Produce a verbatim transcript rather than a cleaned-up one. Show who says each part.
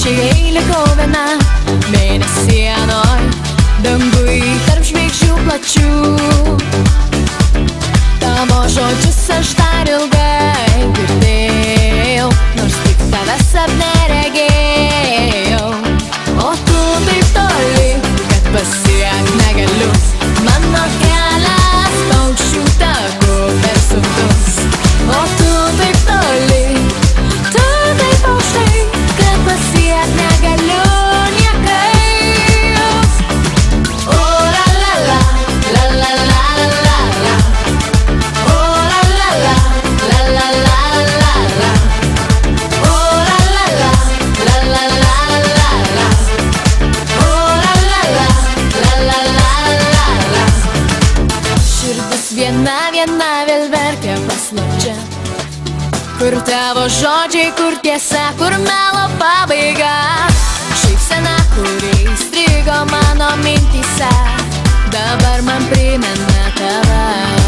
Speaker 1: Išėjai likau viena mėnesienoj, dangui tarp žvaigždžių plačių. Tavo žodžius aš dar ilgai girdėjau, nors tik tave sapne regėjau. O tu taip toli, kad pasiekt negaliu. Mano kelias paukščių taku per sunkus. O tu taip toli, tu taip aukštai, kad pasiekt negaliu niekaip. O la la la, la la la la la. O la la la, la la la la la. O la la la, la la la la la. O la la la, la la la la la. Širdis viena viena vėl verkia paslapčia. Kur tavo žodžiai, kur tiesa, kur melo pabaiga. Šypsena, kuri įstrigo mano mintyse, dabar man primena tave.